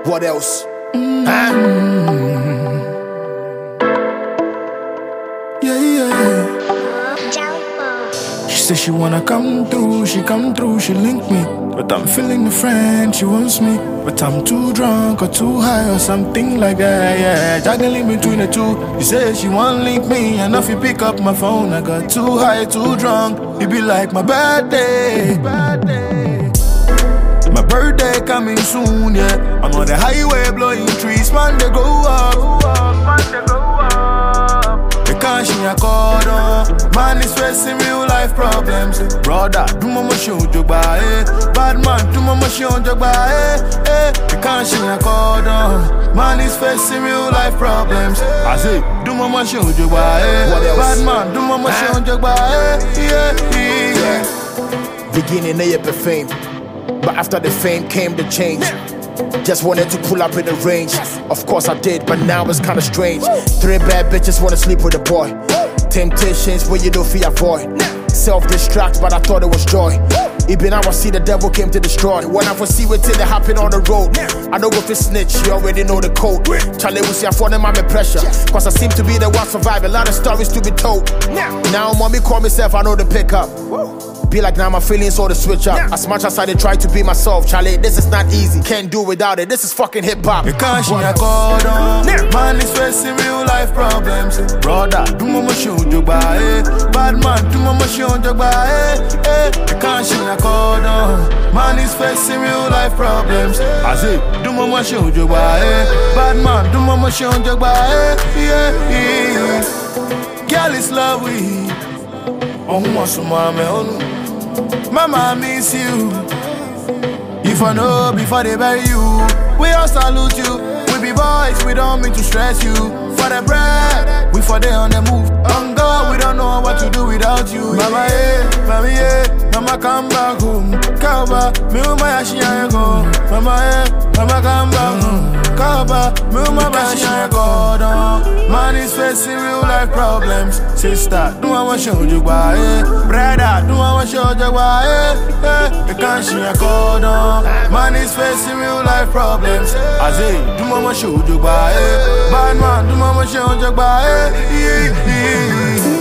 What else? She said she wanna come through, she link me. But I'm feeling the friend, she wants me. But I'm too drunk or too high or something like that, yeah. Juggling between the two. She said she wanna link me, and if you pick up my phone, I got too high, too drunk. It be like my birthday. My birthday coming soon, yeah. I'm on the highway blowing trees, man, they go up. They can't see a cordon. Man is facing real life problems. Brother, do mama show you by bad man, do mama show you by they can't see a cordon. Man is facing real life problems. I say, do mama show you by bad man, do mama show you by Beginning they up fame, but after the fame came the change. Just wanted to pull up in the range. Of course I did, but now it's kinda strange. 3 bad bitches wanna sleep with a boy. Temptations where you don't feel avoid. Self-destruct, but I thought it was joy. Even now I see the devil came to destroy. When I foresee what till it happen on the road, I know if it's snitch, you already know the code. Charlie will see I phone him, I'm in pressure, cause I seem to be the one surviving. A lot of stories to be told. Now mommy call myself, I know the pickup. Be like now my feelings all the switch up. As much as I did try to be myself, Charlie, this is not easy. Can't do without it, this is fucking hip-hop. You can't see a cordon. Man is facing real life problems. Brother, do mama show you by bad man, do mama show you by you can't see a cordon. Man is facing real life problems. I say, do mama show you by bad man, do mama show you by Girl is lovely. Oh, mama, I miss you. If I know before they bury you, we all salute you. We be boys, we don't mean to stress you. For the bread, we for day on the move. On God, we don't know what to do without you. Mama, mama come back home. Kaba, me uma yashiya go. Mama, mama come back home. Kaba, me uma yashiya go. Man is facing real life problems. Sister, do I want show you why? Brother, do I want show you why? You can't see a cordon. Man is facing real life problems. I say, do I want show you why? Bad man, do I want show you why?